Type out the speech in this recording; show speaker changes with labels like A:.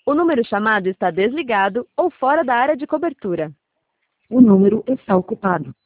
A: O número chamado está desligado ou fora da área de cobertura.
B: O número está ocupado.